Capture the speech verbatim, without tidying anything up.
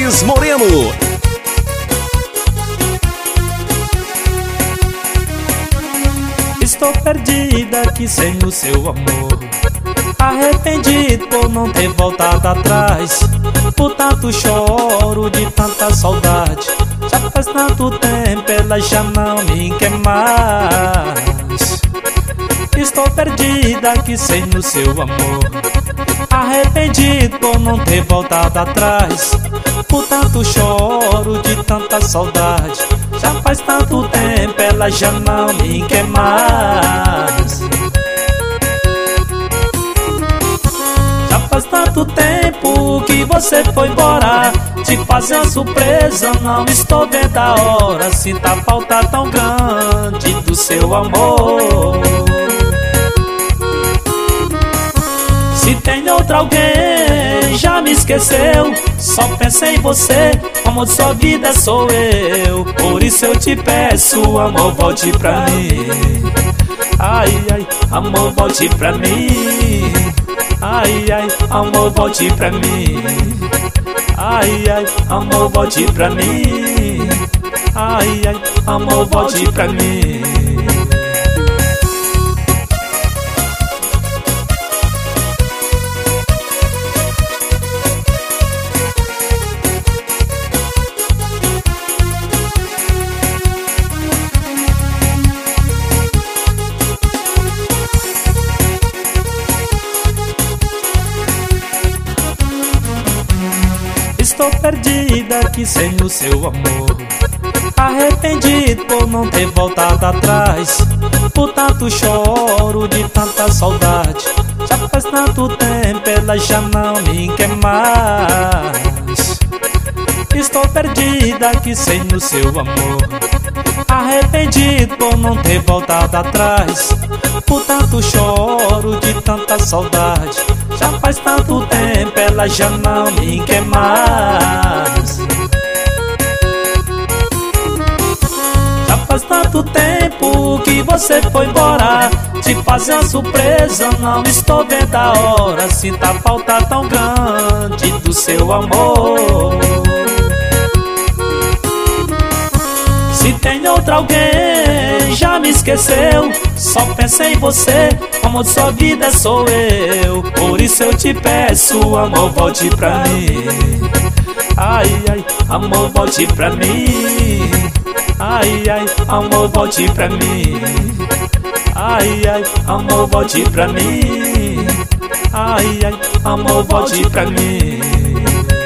Luiz Moreno. Estou perdida aqui sem o seu amor, arrependido por não ter voltado atrás. Por tanto choro de tanta saudade, já faz tanto tempo ela já não me quer mais. Estou perdida aqui sem o seu amor, arrependido por não ter voltado atrás. Por tanto choro de tanta saudade, já faz tanto tempo ela já não me quer mais. Já faz tanto tempo que você foi embora, te fazer uma surpresa, não estou vendo a hora. Sinto a falta tão grande do seu amor. Se tem outro alguém, já me esqueceu. Só pensa em você, como de sua vida sou eu. Por isso eu te peço, amor, volte pra mim. Ai, ai, amor, volte pra mim. Ai, ai, amor, volte pra mim. Ai, ai, amor, volte pra mim. Ai, ai, amor, volte pra mim. Estou perdida aqui sem o seu amor, arrependido por não ter voltado atrás. Por tanto choro de tanta saudade, já faz tanto tempo ela já não me quer mais. Estou perdida aqui sem o seu amor, arrependido por não ter voltado atrás. Por tanto choro de tanta saudade, já faz tanto tempo ela já não me quer mais. Já faz tanto tempo que você foi embora, te fazer uma surpresa, não estou vendo a hora. Sinto a falta tão grande do seu amor. Se tem outro alguém, já me esqueceu. Só pensa em você, como de sua vida sou eu. Por isso eu te peço, amor, volte pra mim. Ai, ai, amor, volte pra mim. Ai, ai, amor, volte pra mim. Ai, ai, amor, volte pra mim. Ai, ai, amor, volte pra mim.